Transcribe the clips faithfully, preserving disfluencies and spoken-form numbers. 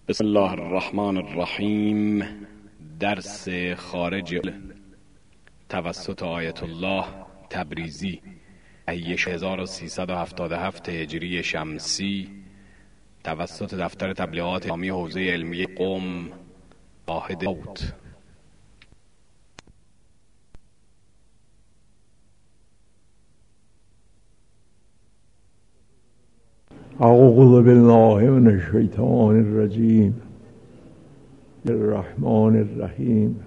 بسم الله الرحمن الرحیم. درس خارج توسط آیت الله تبریزی ایش هزار و سیصد و هفتاد و هفت هجری شمسی توسط دفتر تبلیغات اسلامی حوزه علمی قم واحد اوت. اعوذ بالله من الشیطان الرجیم. الرحمن الرحیم.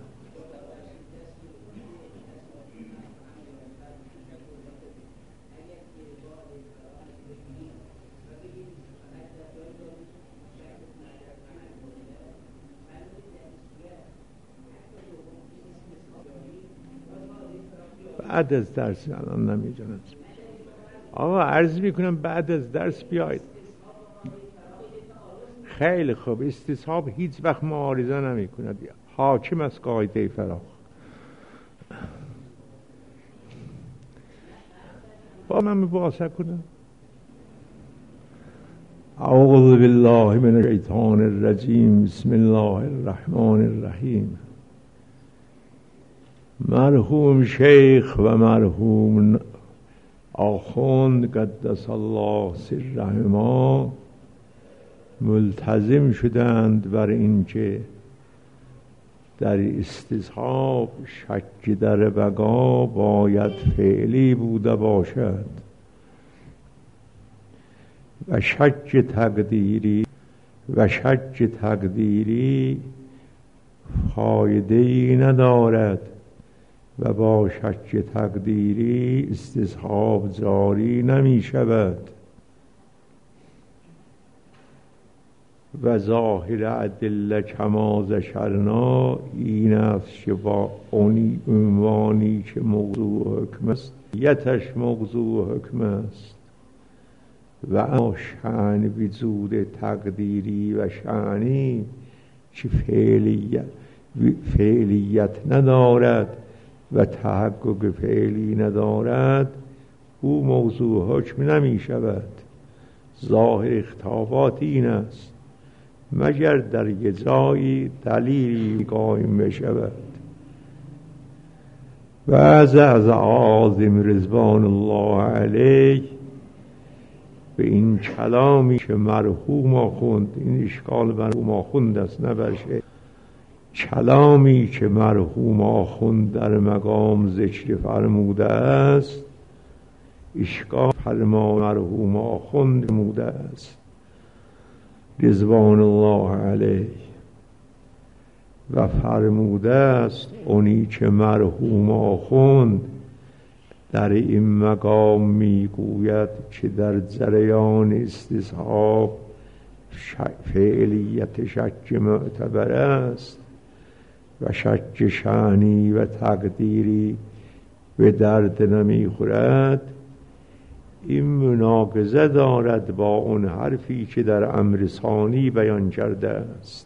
بعد از درس الان نمی‌دونم. آقا عرض میکنم بعد از درس بیاید. خیلی خوب. استصحاب هیچ وقت معارضه نمی کند، حاکم از قاعده فراخ. با من مباحثه کنم. اعوذ بالله من الشیطان الرجیم. بسم الله الرحمن الرحیم. مرحوم شیخ و مرحوم آخوند قدس الله سرهما ملتزم شدند بر اینکه در استصحاب شک در بقا باید فعلی بوده باشد و شک تقدیری و شک تقدیری فایده‌ای ندارد و با شک تقدیری استصحاب جاری نمی شود و ظاهر ادله کما ذکرنا این است که با اونی عنوانی که موضوع حکم است یتش موضوع حکم است و اما شأن وجود تقدیری و شأنی که فعلیت فعلیت ندارد و تحقق فعلی ندارد او موضوع حکم نمی شود. ظاهر اختلافات این است مگر در یک جایی دلیلی قائم بشود. و از از عاظم رضوان الله علیه به این کلامی که مرحوم آخوند، این اشکال مرحوم آخوند است نه برشه، کلامی که مرحوم آخوند در مقام ذکر فرموده است اشکال فرما مرحوم آخوند فرموده است رضوان الله علیه و فرموده است اونی که مرحوم آخوند در این مقام میگوید که در جریان استصحاب فعلیت شک معتبر است و شک شأنی و تقدیری به درد نمیخورد، این مناقضه دارد با اون حرفی که در امر ثانی بیان کرده است.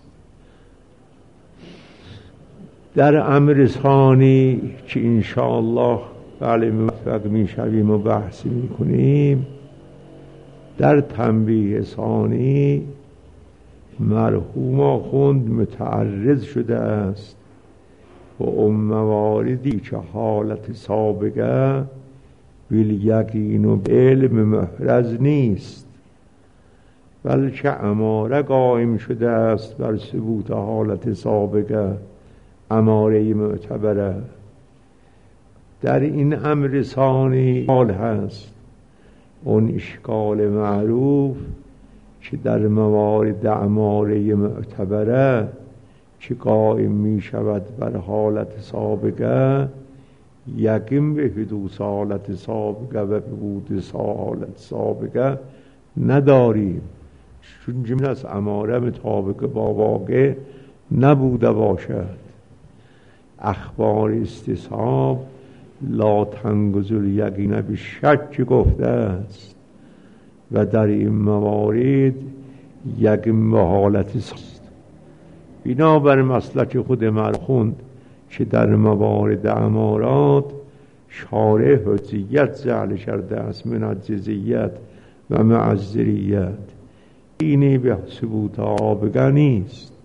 در امر ثانی که انشاءالله بله موفق میشویم و بحث میکنیم، در تنبیه ثانی مرحوم آخوند متعرض شده است و اون مواردی که حالت سابقه بالیقین و علم محرز نیست بلکه اماره قائم شده است بر ثبوت حالت سابقه، اماره معتبره. در این امر ثانی حال هست اون اشکال معروف که در موارد اماره معتبره که قائم می شود بر حالت سابقه یقین به حدوث حالت سابقه و به وجود حالت سابقه نداریم، چون جمله از اماره مطابق با واقع نبوده باشد. اخبار استصحاب لا تنقض الیقین بالشک گفته است و در این موارد یقین به حالت است. بنابر مسلک خود مرخوند که در موارد امارات شارع حجیت جعل کرده است من الجزیت و معذریت، اینی به ثبوت آبگه نیست.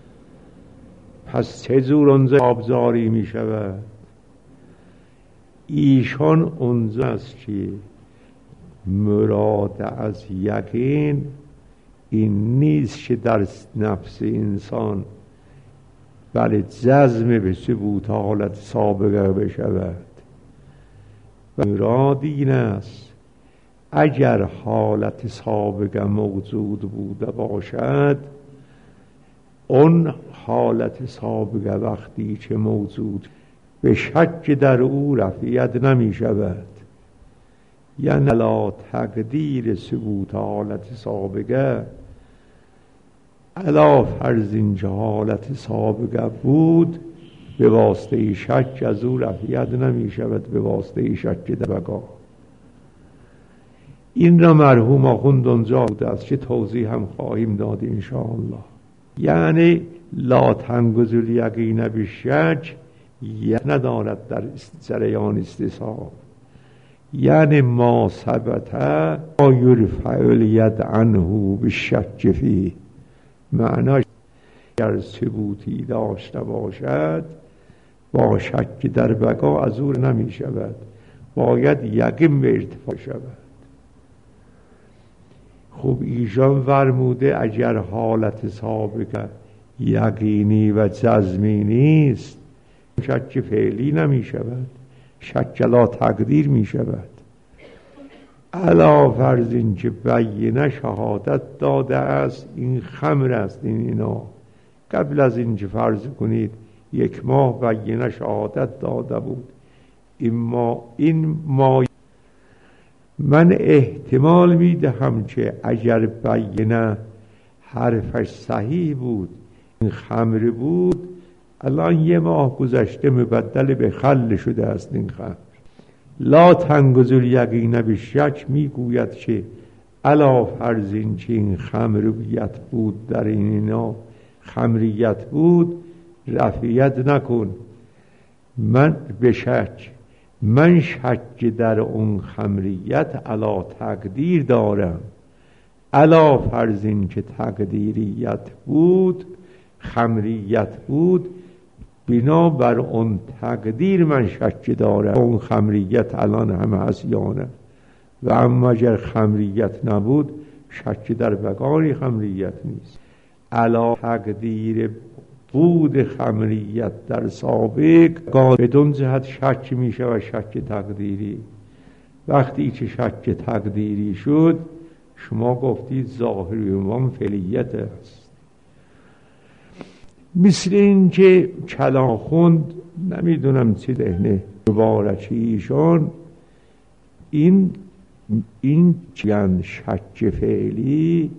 پس چه جور اونجا آبزاری می شود؟ ایشان اونجا است که مراد از یقین این نیست که در نفس انسان بله جزم به ثبوت حالت سابقه بشود. مراد این است اگر حالت سابقه موجود بوده باشد، اون حالت سابقه وقتی که موجود به شک در او رفعیت نمی شود. یعنی لا تقدیر ثبوت حالت سابقه علا فرض اینجا حالت سابقه بود، به واسطه شک از او رفعیت نمی شود، به واسطه شک در بقا. این را مرحوم آخوند اونجا بوده است که توضیح هم خواهیم داد انشاءالله. یعنی لا تنگذ الیقین بالشک ندارد در جریان استصحاب، یعنی ما ثبت ما یرفع الید عنه بالشک فیه، معناش اگر ثبوتی داشته باشد با شک در بقا از او نمی شود، باید یقین به ارتفاع شود. خب ایشان فرموده اگر حالت سابقه یقینی و جزمی نیست، شک فعلی نمی شود، شک لا تقدیر می شود. علا فرض این که بینه شهادت داده است این خمر است، این اینا قبل از این که فرض کنید یک ماه بینه شهادت داده بود، این ما این ما من احتمال میدهم که اگر بینه حرفش صحیح بود این خمر بود، الان یه ماه گذشته مبدل به خل شده است این خمر. لا تنگذ الیقین بالشک میگوید که علا فرض این که این خمریت بود، در این اینا خمریت بود، رفعیت نکن. من به شک من شک در اون خمریت علا تقدیر دارم، علا فرض این که تقدیریت بود، خمریت بود، بنا بر اون تقدیر من شک دارم اون خمریت الان هم هست یا نه. و اما اگر خمریت نبود شک در بقای خمریت نیست. علا تقدیر بود خمریت در سابق بدون جهت شک میشه و شک تقدیری. وقتی که شک تقدیری شد شما گفتید ظاهری عنوان فعلیت است. مثل این که کلام خوند نمیدونم چی دهنه مبارکی ایشان این این چیان شک فعلی،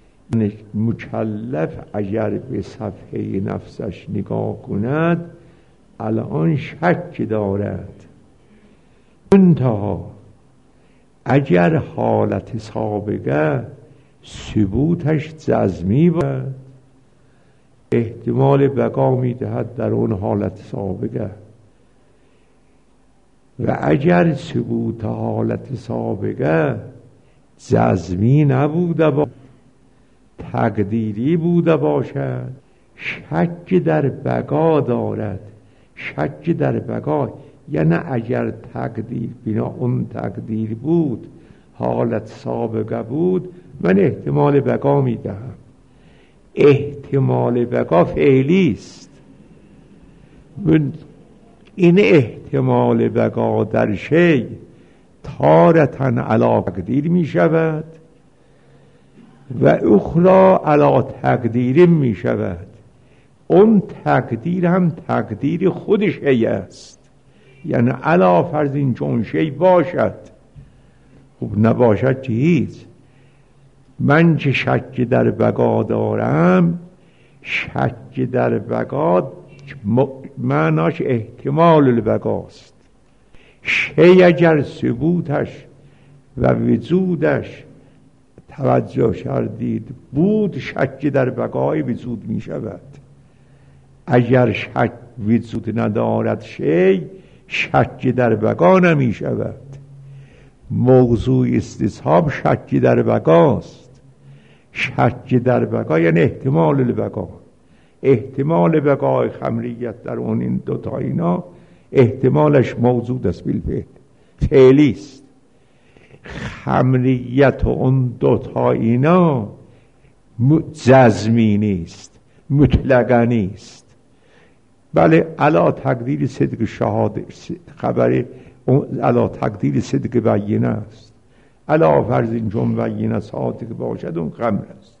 مکلف اگر به صفحه نفسش نگاه کند الان شک دارد. انتها اگر حالت سابقه ثبوتش جزمی بود احتمال بقا میدهد در اون حالت سابقه، و اگر ثبوت حالت سابقه جزمی نبوده با تقدیری بوده باشد شک در بقا دارد. شک در بقا یعنی اگر تقدیر بنا اون تقدیر بود حالت سابقه بود من احتمال بقا میدهم. احتمال بقا فعلی است. این احتمال بقا در شی تارتن علا تقدیر می شود و اخرى علا تقدیر می شود. اون تقدیر هم تقدیر خود شی است، یعنی علا فرض این چون شی باشد. خب نباشد که هیچ. من که شک در بقا دارم، شک در بقا معناش احتمال البقاست. شی اگر ثبوتش و وجودش توجه کردید بود شک در بقای وجود می شود. اگر شک وجود ندارد شی شک در بقا نمی شود. موضوع استصحاب شک در بقاست. شک در بقا یعنی احتمال البقا، احتمال بقای خمریت در اون این دوتا اینا احتمالش موجود است، بالفعل فعلی است. خمریت و اون دوتا اینا جزمی نیست، مطلقا نیست. بله علا تقدیر صدق شهاده خبر علا تقدیر صدق بیینه است، علا فرض این چون بیینه صادق باشد اون خمر است.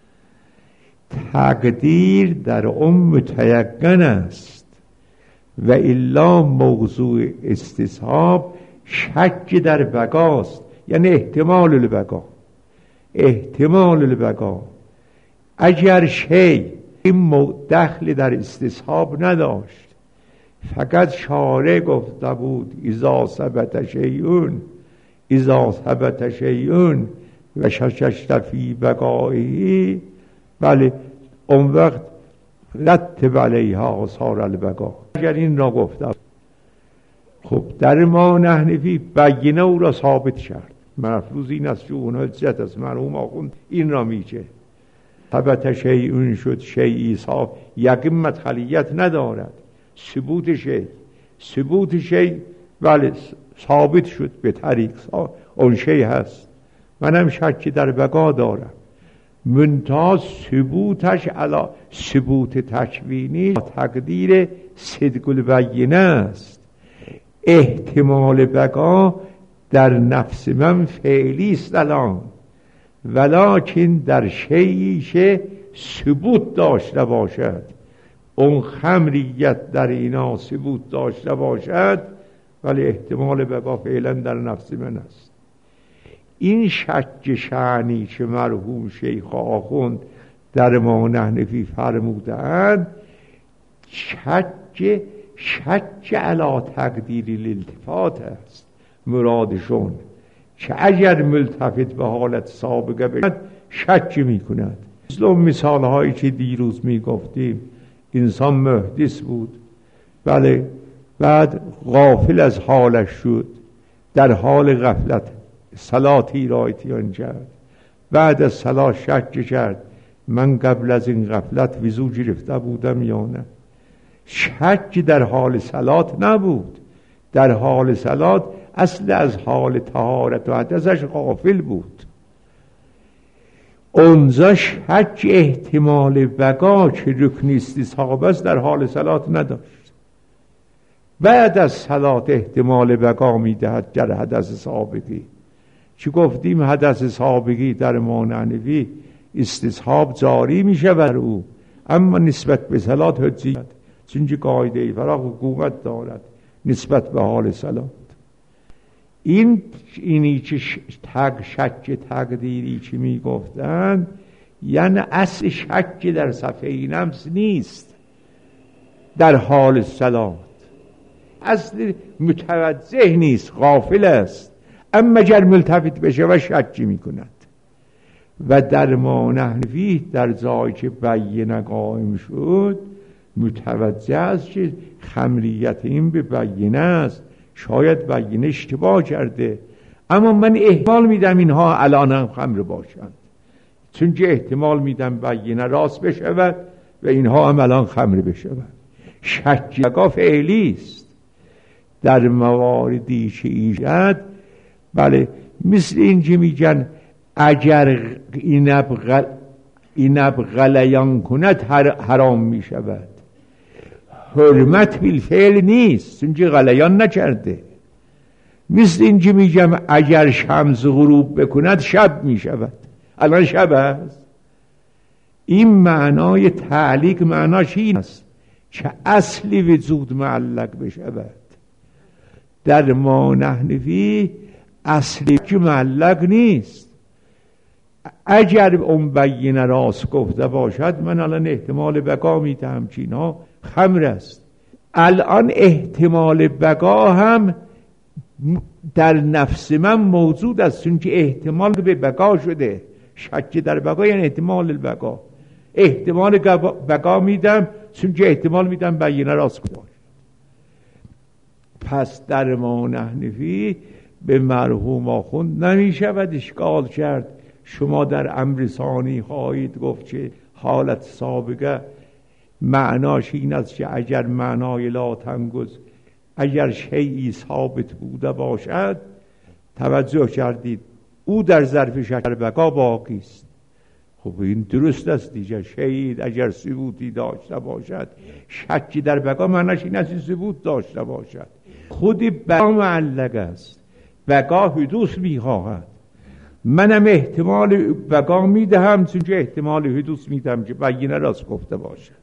تقدیر در اون متیقن است و الا موضوع استصحاب شک در بقاست، یعنی احتمال البقا، احتمال البقا. اگر شی این دخل در استصحاب نداشت، فقط شارع گفته بود اذا ثبت شیئون اذا ثبت شیئون و شششت فی بقائه، بله اون وقت رتب علیها آثار البقا. اگر این را گفته خب در ما نحنفی بیینه او را ثابت کرد، مفروض این است که اون حجت است، مرحوم آخوند این را میچه ثبت شیئون شد، شیئی صاف یقین مدخلیت ندارد، ثبوت شیء ثبوت شیء بله ثابت شد به طریق اون شیء هست. منم شکی در بقا دارم، منتها ثبوتش علا ثبوت تکوینی تقدیر صدق البینه است. احتمال بقا در نفس من فعلی است الان، ولکن در شیئیش ثبوت داشته باشد، اون خمریت در اینا ثبوت داشته باشد، ولی احتمال بقا فعلا در نفس من است. این شک شعنی که مرحوم شیخ آخوند در ما نحنفی فرمودند، شک شک علا تقدیر الالتفات است مرادشون، که اگر ملتفت به حالت سابقه بشد شک می کند. مثل مثال هایی که دیروز می گفتیم، انسان محدث بود، بله بعد غافل از حالش شد، در حال غفلت صلاتی را اتیان کرد، بعد از صلات شک کرد من قبل از این غفلت وضو گرفته بودم یا نه. شک در حال صلات نبود، در حال صلات اصل از حال طهارت و حدثش غافل بود. اونجا شک احتمال بقا که رکن استصحاب است در حال صلات نداشت، بعد از صلات احتمال بقا میدهد در حدث سابقی. چی گفتیم؟ حدث سابقی در ما نحنفی استصحاب جاری میشه بر او، اما نسبت به صلات حجیت، چونکه قاعده فراغ حکومت دارد نسبت به حال صلات. این اینی که تق شک تقدیری که می گفتن، یعنی اصل شک در صفحه نفس نیست در حال صلات، اصل متوجه نیست، غافل است، اما اگر ملتفت بشه و شک می کند. و در ما نحنفی در جایی که بیینه قائم شد متوجه است که خمریت این به بیینه است، شاید بیینه اشتباه کرده، اما من احتمال میدم اینها الان هم خمر باشند، چون که احتمال میدم بیینه راست بشود و اینها هم الان خمر بشود. شک بقا فعلی است در مواردی که ایجاد، بله مثل این که میگن اگر اینب غل... اینب غلیان کند حرام میشود، حرمت بالفعل نیست چون که غلیان نکرده. مثل این که میگم اگر شمس غروب بکند شب میشود، الان شب است. این معنای تعلیق معناش این است که اصلی وجود معلق بشود. در ما نحنفی اصلی که معلق نیست. اگر اون بیینه راست گفته باشد، من الان احتمال بقا میدهم که اینا خمر است. الان احتمال بقا هم در نفس من موجود است، چون که احتمال به بقا شده. شک در بقا یعنی احتمال البقا، احتمال بقا میدم چون که احتمال میدم بیینه راست گفته. پس در ما نحنفی به مرحوم آخوند نمی شود اشکال کرد شما در امر ثانی خواهید گفت که حالت سابقه معناش این است که اگر معنای لا تنگز، اگر شیئی ثابت بوده باشد، توجه کردید او در ظرف شکر بقا باقی است. خب این درست است دیگه. شیئی اگر ثبوتی داشته باشد، شکی در بقا معناش این است ثبوت داشته باشد. خودی بقا معلق است، بقا حدوث میخواهد. منم احتمال بقا میدهم چون که احتمال حدوث میدهم که بینه راست گفته باشد.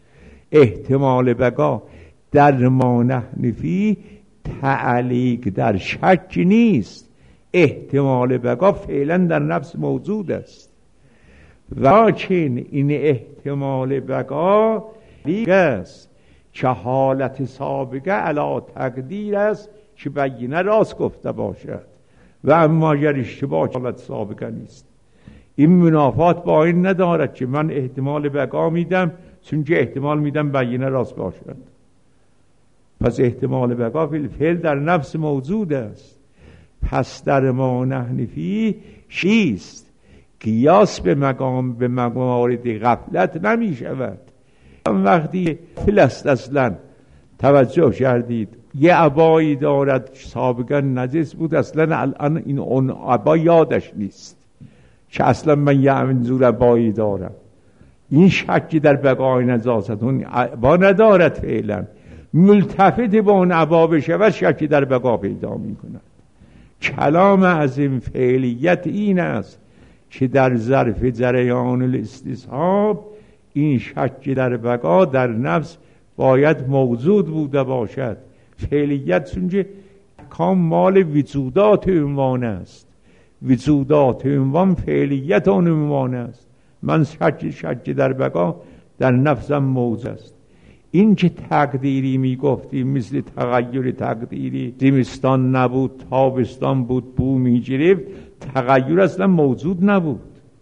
احتمال بقا در ما نحن فیه تعلیق در شک نیست. احتمال بقا فعلا در نفس موجود است، ولیکن این احتمال بقا لیک است که حالت سابقه علی تقدیر است که بینه راست گفته باشد و اما اگر اشتباه حالت سابقه نیست. این منافات با این ندارد که من احتمال بقا میدم چون که احتمال میدم بینه راست باشد. پس احتمال بقا فعل در نفس موجود است. پس در ما نحن فیه چیست؟ قیاس به مقام به موارد غفلت نمی شود. وقتی فیل است اصلا توجه کردید یه عبایی دارد سابقا نجس بود، اصلا الان این اون عبا یادش نیست که اصلا من یه منظور عبایی دارم. این شکی در بقای نجاست اون عبا ندارد، فعلا ملتفت با اون عبا بشود شکی در بقا پیدا می کند. کلام از این فعلیت این است که در ظرف جریان الاستصحاب این شک در بقا در نفس باید موجود بوده باشد. فعلیت چونکه کام مال وجودات عنوان است، وجودات عنوان فعلیت آن عنوان است. من شک شک در بقا در نفسم موجود است. این که تقدیری می گفتیم مثل تغییر تقدیری، زمستان نبود تابستان بود بو می گرفت، تغییر اصلا موجود نبود.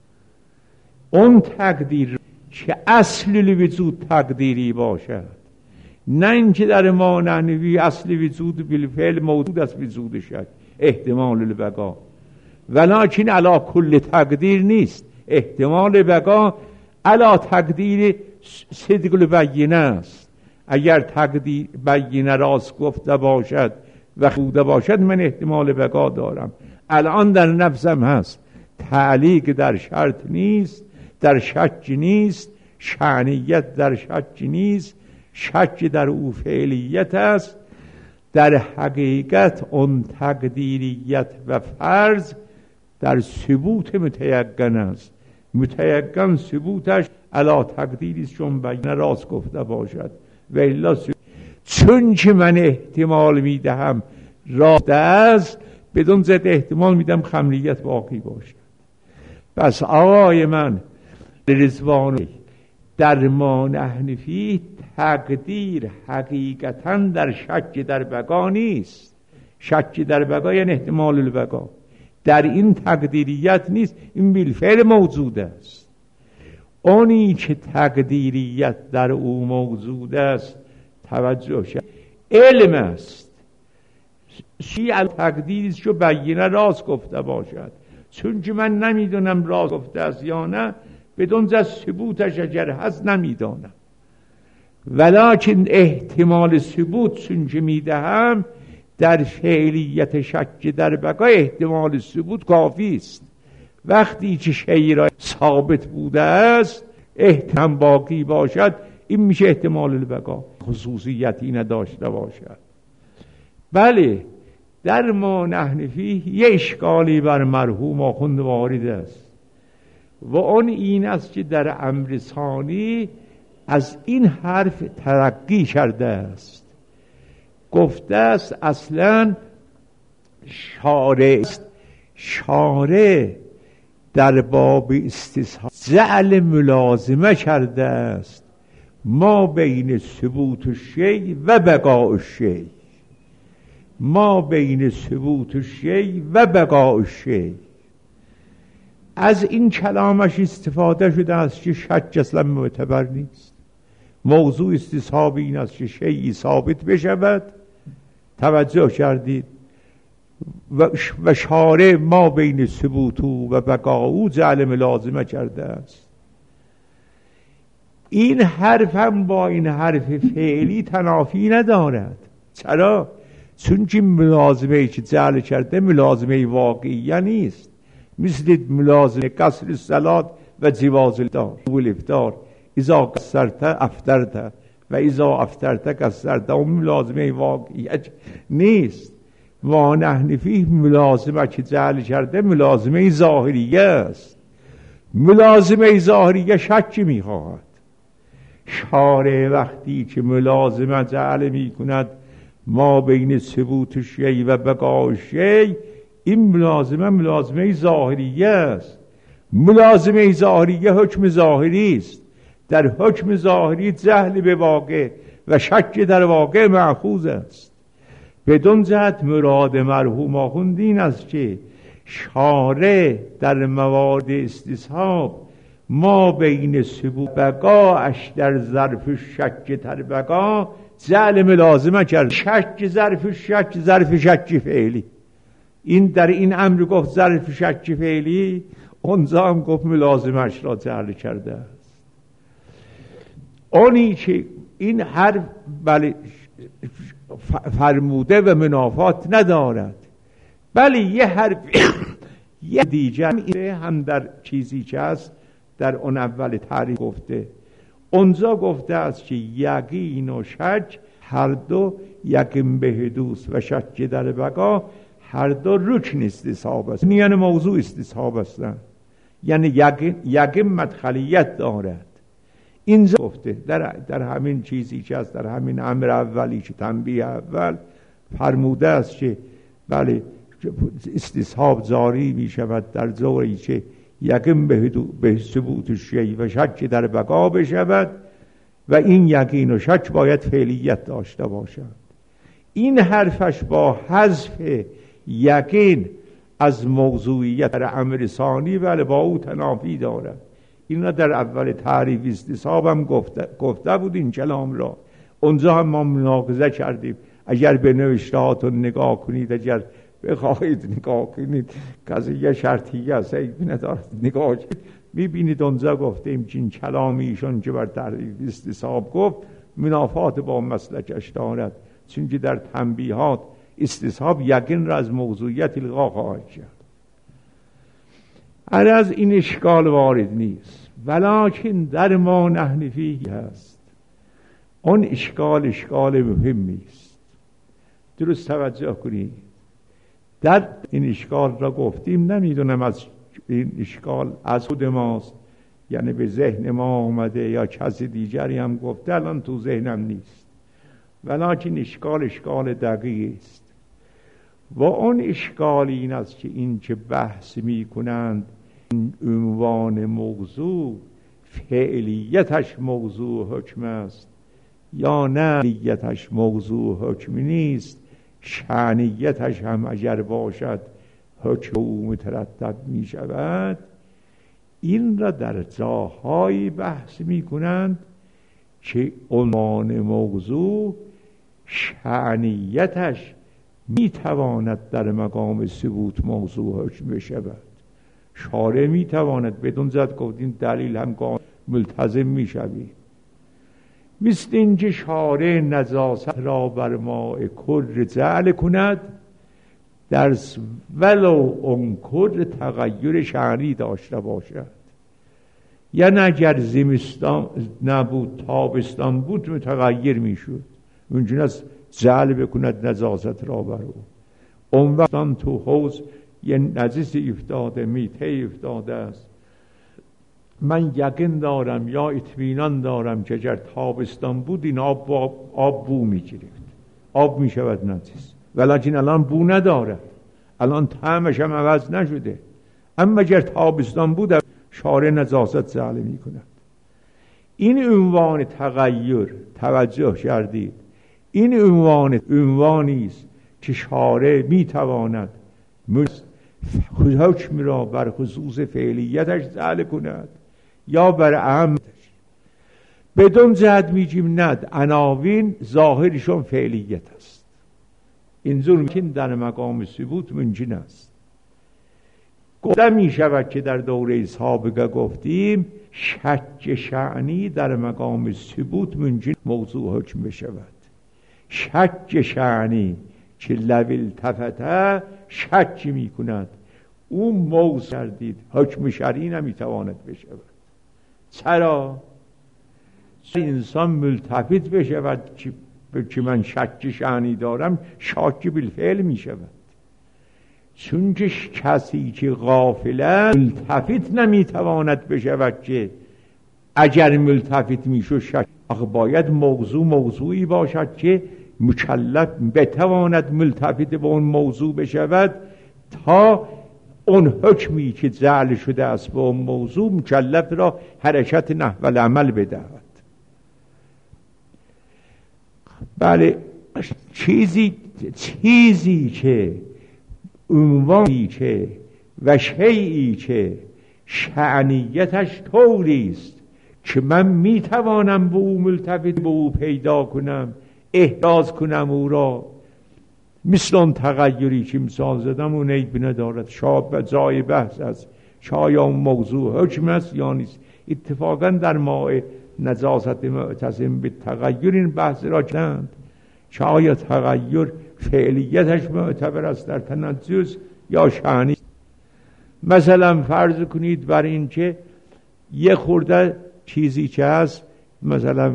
اون تقدیر که اصل وجود تقدیری باشد، نه اینکه در ما نحنوی اصل وجود بالفعل موجود است وجود شک احتمال البقا، ولکن علا کل تقدیر نیست. احتمال بقا علا تقدیر صدق البینه است. اگر تقدیر بینه راست گفته باشد و خوده باشد من احتمال بقا دارم. الان در نفسم هست. تعلیق در شرط نیست، در شک نیست، شعنیت در شک نیست، شک در او فعلیت است. در حقیقت اون تقدیریت و فرض در ثبوت متیقن است. متیقن ثبوتش علا تقدیری است چون بینه راست گفته باشد و الا چون که من احتمال میدهم راست است، بدون ضد احتمال میدم خمریت باقی باشد. پس آقای من رضوان در ما نحن فیه تقدیر حقیقتا در شک در بقا نیست. شک در بقا یعنی احتمال البقا، در این تقدیریت نیست، این بالفعل موجود است. اونی که تقدیریت در او موجود است توجه شد علم است. شیء تقدیری است که بینه راست گفته باشد. چون که من نمیدونم راست گفته است یا نه، بدون ز ثبوتش اگر هست نمیدانم، ولکن احتمال ثبوت چون که میدهم در فعلیت شک در بقا احتمال ثبوت کافی است. وقتی که شیء را ثابت بوده است احتمال باقی باشد، این میشه احتمال البقا، خصوصیتی نداشته باشد. بله در ما نحن فیه یه اشکالی بر مرحوم آخوند وارد است و اون این است که در امر ثانی از این حرف ترقی کرده است. گفته است اصلا شارع است، شارع در باب استصحاب جعل ملازمه کرده است ما بین ثبوت الشیء و بقاء الشیء، ما بین ثبوت الشیء و بقاء الشیء. از این کلامش استفاده شده است که شک اصلا معتبر نیست. موضوع استصحاب این است که شیئی ثابت بشود. توجه کردید و شارع ما بین ثبوت و بقا او جعل ملازمه کرده است. این حرف هم با این حرف فعلی تنافی ندارد. چرا؟ چون که ملازمه که جعل کرده ملازمه واقعی نیست، مثل ملازمه قصر الصلات و جواز الافطار، اذا قصرت افطرت و اذا افطرت قصرت، اون ملازمه واقعی نیست. و نحن فیه ملازمه که جعل کرده ملازمه ظاهریه است. ملازمه ظاهریه شکی میخواهد. شارع وقتی که ملازمه جعل میکند ما بین ثبوت شیء و بقاء شیء، این ملازمه ملازمه ظاهریه است. ملازمه ظاهریه حکم ظاهری است. در حکم ظاهری جهل به واقع و شک در واقع مأخوذ است. بدون جهت مراد مرحوم آخوند این است که شارع در موارد استصحاب ما بین ثبوت بقاش در ظرف شک در بقا جعل ملازمه کرد. شک ظرف شک ظرف شک فعلی، این در این امر گفت ظرف شک فعلی، اونجا هم گفت ملازمش را جعل کرده است. اونی که این حرف بله فرموده و منافات ندارد، بله یه حرف یه دیگر هم در چیزی که هست در اون اول تعریف گفته. اونجا گفته است که یقین و شک هر دو یقین به حدوث و شک در بقا هر دو رکن استصحاب است، یعنی موضوع استصحاب هستند، یعنی یقین یقین مدخلیت دارد. اینجا گفته در, در همین چیزی که هست، در همین امر اولی که تنبیه اول فرموده است که بله استصحاب جاری می شود در جایی که یقین به, به ثبوت شیء و شک در بقا بشود و این یقین و شک باید فعلیت داشته باشد. این حرفش با حذف یقین از موضوعیت در امر ثانی بله با او تنافی دارد. این را در اول تعریف استصحاب هم گفته, گفته بود این کلام را. اونجا هم ما مناقضه کردیم. اگر به نوشتهاتون نگاه کنید، اگر بخواهید نگاه کنید، قضیه شرطیه است، ندارد نگاه کنید، میبینید اونجا گفتیم که این کلامی ایشون که بر تعریف استصحاب گفت منافات با مسلکش دارد، چون که در تنبیهات استصحاب یقین را از موضوعیت الغا خواهد کرد. عرض این اشکال وارد نیست، ولکن در ما نحن فیه هست. اون اشکال اشکال مهمی است، درست توجه کنید. در این اشکال را گفتیم، نمیدونم از این اشکال از خود ماست یعنی به ذهن ما آمده یا کسی دیگری هم گفته، الان تو ذهنم نیست، ولکن اشکال اشکال دقیق است. و اون اشکال این است که این که بحث می کنند این عنوان موضوع فعلیتش موضوع حکم است یا نه فعلیتش موضوع حکم نیست، شأنیتش هم اگر باشد حکم او مترتب می شود. این را در جاهای بحث می کنند که عنوان موضوع شأنیتش می تواند در مقام ثبوت موضوع حکم بشود. شارع می تواند بدون زد گفتیم دلیل هم ملتزم می شوید. مثل اینکه شارع نجاست را بر ماء کر جعل کند در ولو اون کر تغییر شأنی داشته باشد، یعنی اگر زمستان نبود تابستان بود متغیر می شد، اونجون از جعل بکند نجاست را بر او. اون وقتان تو حوض یه نجس افتاده، میته افتاده است، من یقین دارم یا اطمینان دارم که اگر تابستان بود این آب, آب, آب بو می گرفت، آب می شود نجس، ولیکن الان بو ندارد، الان طعمش هم عوض نشده. اما اگر تابستان بود شارع نجاست جعل می کند. این عنوان تغییر توجه کردید، این عنوان عنوانی است که شارع می تواند حکم را بر خصوص فعلیتش جعل کند یا بر عمدش. بدون جهت میگیم ند عناوین ظاهرشون فعلیت است، اینظور که در مقام ثبوت ممکن است. گفته می شود که در دوره سابقه گفتیم شک شعنی در مقام ثبوت ممکن موضوع حکم بشود. شک شعنی که لو التفته شک می کند اون موضوع کردید حکم شرعی نمیتواند بشود. چرا؟ انسان ملتفت بشود که من شک شعنی دارم شاک بالفعل می شود. چون که کسی که غافله ملتفت نمیتواند بشود که اگر ملتفت میشد شک. آخه باید موضوع موضوعی باشد که مکلف بتواند ملتفت به اون موضوع بشود تا اون حکمی که جعل شده است به اون موضوع مکلف را حرکت نحو العمل بدهد. بله، چیزی چیزی که عنوانی که و شیئی که شعنیتش طوری است که من میتوانم به او ملتفت به او پیدا کنم، احراز کنم او را، مثل اون تغییری که مثال زدم اون عیب ندارد. شاب جای بحث است شاید اون موضوع حکم است یا نیست. اتفاقا در ماء نجاست معتصم به تغییر این بحث را کردند. شاید تغییر فعلیتش معتبر است در تنجس یا شعنی. مثلا فرض کنید بر این که یه خورده چیزی که هست، مثلا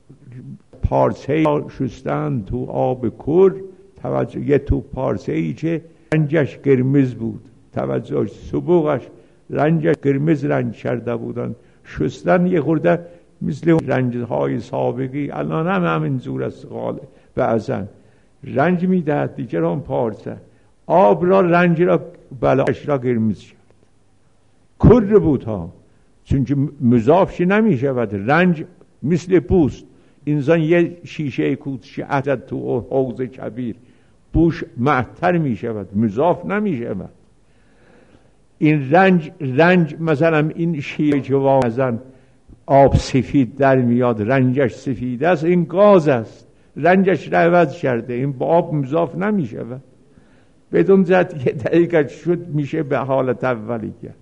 پارسه شستن تو آب کور، توجه یه تو پارسه ای که رنجش قرمز بود، توجه صبوغش رنجش قرمز رنج کرده بودن، شستن یه خورده مثل رنجهای سابقی الان هم همین جور است. غالب بعضن رنج میدهد دیگر اون پارسه آب را رنج را بلاش را قرمز شد. کر بود ها، چون که مضافش نمی شود. رنج مثل پوست. انسان یه شیشه کوچک عدد تو حوض کبیر بوش معطر می شود، مضاف نمی شود. این رنج رنج مثلا این شیشه جوازن آب سفید در میاد، رنجش سفید است، این گاز است، رنجش را عوض کرده، این با آب مضاف نمی شود. بدون جد یه دقیقه شد میشه به حالت اولی کرد.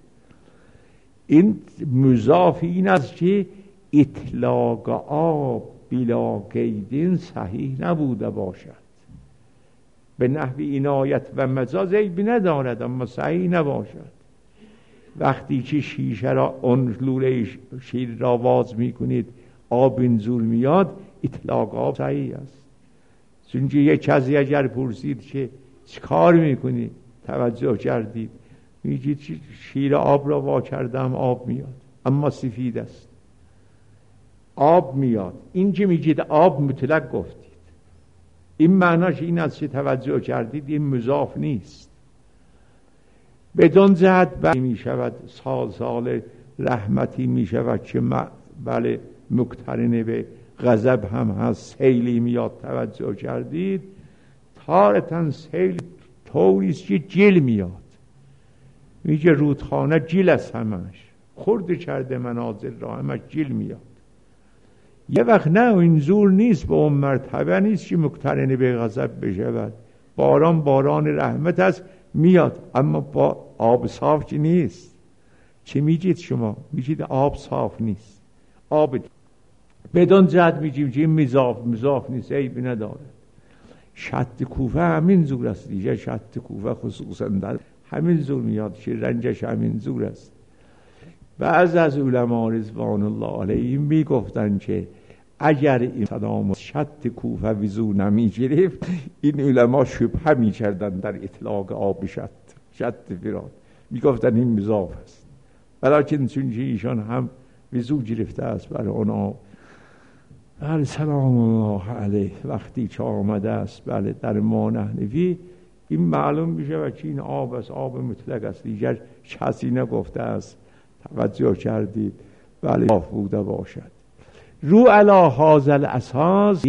این مضاف این است که اطلاق آب بلا قیدین صحیح نبوده باشد. به نحوی عنایت و مجاز عیبی ندارد اما صحیح نباشد. وقتی که شیشه را اون لوله شیر را باز میکنید آب اینجور میاد، اطلاق آب صحیح است. چون یه کسی اگر پرسید که چه کار میکنی، توجه کردید میگید شیر آب را وا کردم آب میاد اما سفید است، آب میاد. این که میگید آب مطلق گفتید، این معناش این است که توجه کردید این مضاف نیست. بدون جهت می شود سال سال رحمتی می شود که بله مقترن به غضب هم هست، سیلی میاد. توجه کردید تارتن سیل طوریست که جل میاد، میگه رودخانه جل است، همش خورد کرده منازل را، همش جل میاد. یه وقت نه اینجور نیست، به اون مرتبه نیست که مقترن به غضب بشود. باران باران رحمت است میاد اما با آب صاف که نیست. چه میگید شما؟ میگید آب صاف نیست، آب بدون جد میگیم که مضاف مضاف نیست، عیبی نداره. شط کوفه همین زور است دیگه. شط کوفه خصوصا در همین زور میاد که رنجش همین زور است. بعض از علما رضوان الله علیهم میگفتن که اگر این صدام شط کوفه وضو نمیگرفت، این علما شبهه میکردن در اطلاق آب شط شط فرات، میگفتن این مضاف است. ولیکن چون ایشان هم وضو گرفته است برای اونا، بله سلام الله علیه، وقتی که آمده است بله در ما نحنفی این معلوم میشه و که این آب است، آب مطلق است، دیگر کسی نگفته است. توجه کردید؟ بله آف بوده باشد. رو علا هازل اساس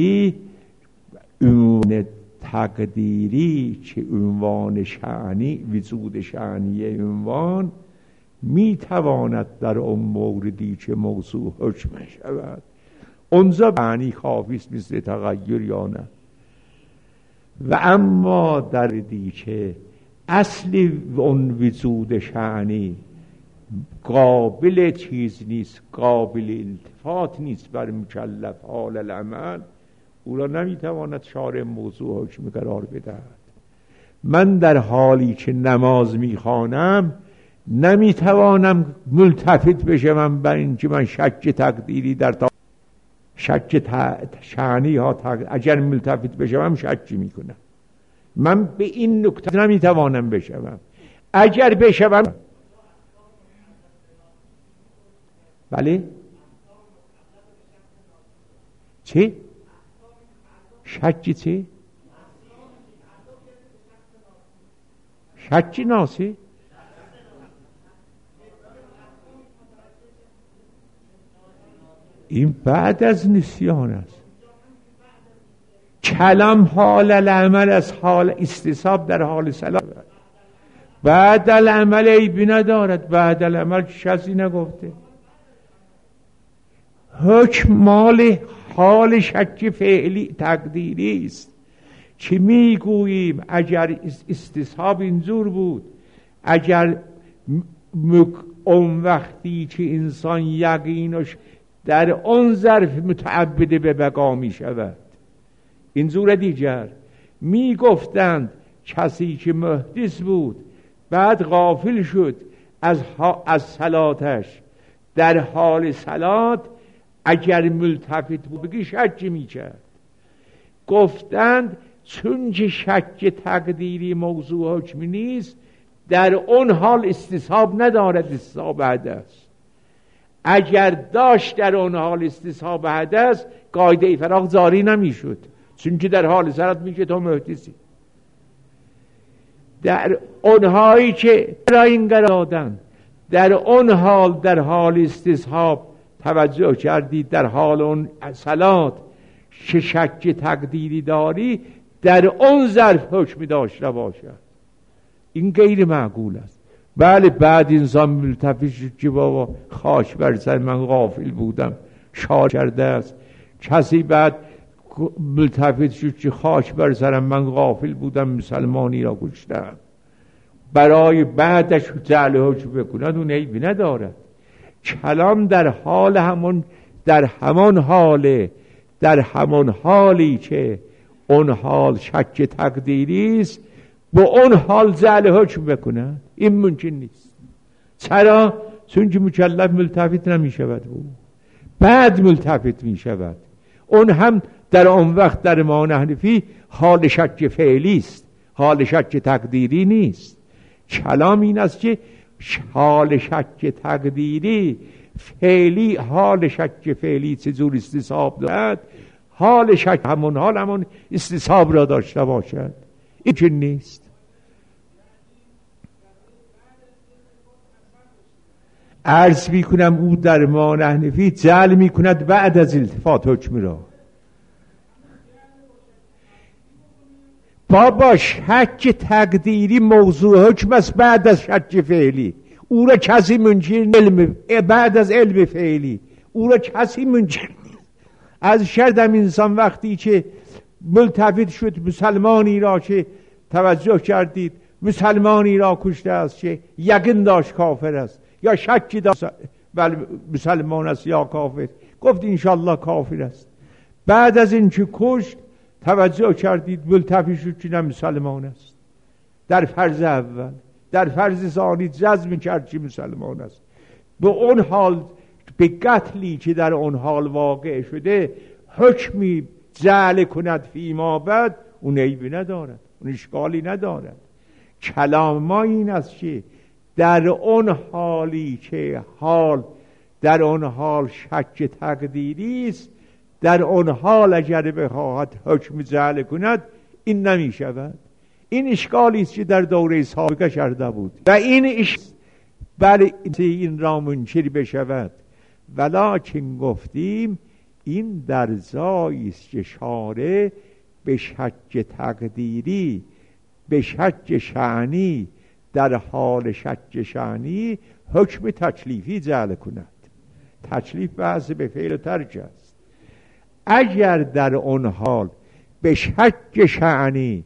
عنوان تقدیری که عنوان شعنی وجود شعنی عنوان میتواند در اون موردی که موضوع حکم شود اونجا معنی کافی است مثل تغییر یا نه. و اما در دیچه اصلی اون وجود شأنی قابل چیز نیست، قابل التفات نیست بر مکلف حال العمل، او را نمیتواند شارع موضوع حکم قرار بدهد. من در حالی که نماز میخوانم نمیتوانم ملتفت بشم بر اینکه من شک تقدیری در تا شک شأنی ها تق... اگر ملتفت بشم شکی میکنم. من به این نکته نمیتوانم بشم. اگر بشم بله چی؟ شکی چی؟ شکی ناسی؟ این بعد از نسیان است. کلام حال العمل از حال استصحاب در حال صلاح، بعد العمل عیبی ندارد. بعد العمل کسی نگفته. حکم مال حال شک فعلی تقدیری است که میگوییم اگر استصحاب اینجور بود، اگر اون وقتی که انسان یقینش در اون ظرف متعبده به بقا می شود. اینجور دیگر می گفتند کسی که محدث بود بعد غافل شد از, از صلاتش، در حال صلات اگر ملتفت بود بگی شک می کرد. گفتند چون که شک تقدیری موضوع حکمی نیست، در اون حال استصحاب ندارد، استصحاب حدث. اگر داشت در اون حال استصحاب حدث قاعده فراغ جاری نمی شد، چون که در حال صلات میشه تو محدثی. در اونهایی که را این قرار دادن، در اون حال در حال استصحاب توجه کردید، در حال اون صلات که شک تقدیری داری در اون ظرف حکمی داشته باشد، این غیر معقول است. بله بعد انسان ملتفت شد که بابا خاش بر سر من غافل بودم شار کرده است. کسی بعد ملتفت شد که خاش بر سرم من غافل بودم مسلمانی را کشتم، برای بعدش جعل حکم بکند اون عیبی ندارد. کلام در حال همون در همان حاله، در همان حالی که اون حال شک تقدیری است با اون حال جعل حکم بکنه، این ممکن نیست. چرا؟ چون که مکلف ملتفت نمی شود، او بعد ملتفت می شود. اون هم در اون وقت در امام حنفی حال شک فعلی است، حال شک تقدیری نیست. کلام این است که حال شک تقدیری فعلی، حال شک فعلی چجور استصحاب دارد، حال شک همون حال همون استصحاب را داشته باشد، این چون نیست. عرض می کنم او در امام حنفی جعل می کند بعد از التفات حکم را. بابا شک تقدیری موضوع حکم است بعد از شک فعلی، او را کسی منکر علم بعد از علم فعلی او را کسی منکر. از شردم انسان وقتی که ملتفت شد مسلمانی را که توجه کردید مسلمانی را کشته است که یقین داشت کافر است یا شکی داشت بل مسلمان است یا کافر، گفت انشالله کافر است. بعد از این که کشت توجه کردید ملتفت شد که نه مسلمان است. در فرض اول، در فرض ثانی جزم کرد که مسلمان است. به اون حال به قتلی که در اون حال واقع شده حکمی جعل کند فیما بعد، اون عیبی ندارد، اون اشکالی ندارد. کلام ما این است که در اون حالی که حال در اون حال شک تقدیری است، در اون حال اگر بخواهد حکم جعل کند این نمی شود. این اشکالی است که در دوره سابقه شرده بود و این اش... بله این را منکر بشود، ولکن گفتیم این در جایی است که شارع به شک تقدیری به شک شأنی در حال شک شأنی حکم تکلیفی جعل کند. تکلیف بحث به فعل ترک است. اگر در اون حال به شک شعنی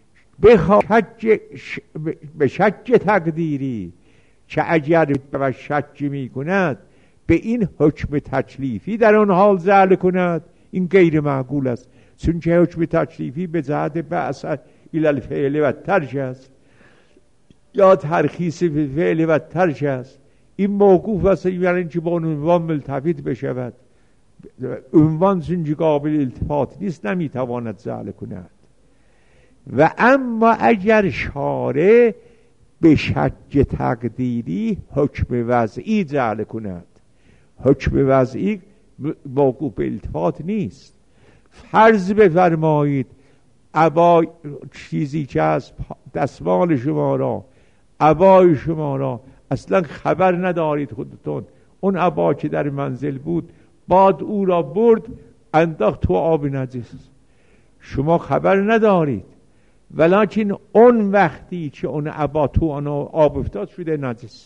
به شک تقدیری چه اگر و شک می کند به این حکم تکلیفی در آن حال زعل کند، این غیر معقول است، چون که حکم تکلیفی به جهت بعث الى الفعل و ترک است یا ترخیص فعل و ترک است. این موقوف است، یعنی که با عنوان ملتفت بشود، عنوان چون قابل التفات نیست نمیتواند زعل کند. و اما اگر شارع به شک تقدیری حکم وضعی جعل کند، حکم وضعی موقوف به التفات نیست. فرض بفرمایید عبای چیزی که از دستمال شما را، عبای شما را اصلا خبر ندارید خودتون، اون عبا که در منزل بود باد او را برد انداخت تو آب نجس، شما خبر ندارید، ولیکن اون وقتی که اون عبا تو آن آب افتاد شده نجس.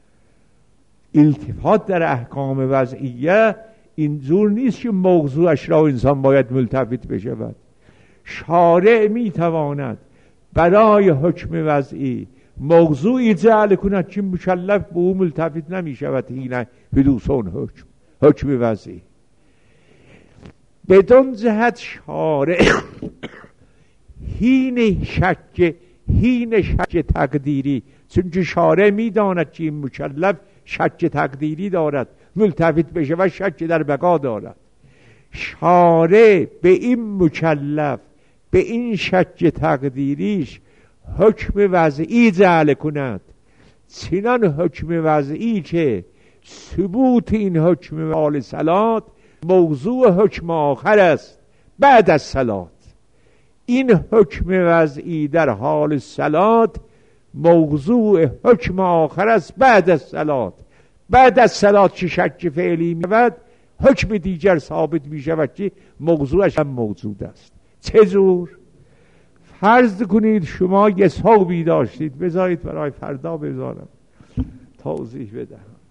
التفات در احکام وضعیه اینجور نیست که موضوعش را انسان باید ملتفت بشود. شارع میتواند برای حکم وضعی موضوعی جعل کند که مکلف به او ملتفت نمی شود حین حدوث اون حکم، حکم وضعی. بدون جهت شارع حین شک حین شک تقدیری، چون که شارع میداند که این مکلف شک تقدیری دارد، ملتفت بشه و شک در بقا دارد، شارع به این مکلف به این شک تقدیریش حکم وضعی جعل کند، چنان حکم وضعی که ثبوت این حکم حال صلات موضوع حکم آخر است بعد از صلات. این حکم وضعی در حال صلات موضوع حکم آخر است بعد از صلات. بعد از صلات که شک فعلی می‌شود، حکم دیگر ثابت می‌شود که موضوعش هم موجود است. چه جور؟ فرض کنید شما یه صحبی داشتید، بذارید برای فردا بذارم توضیح بدهم.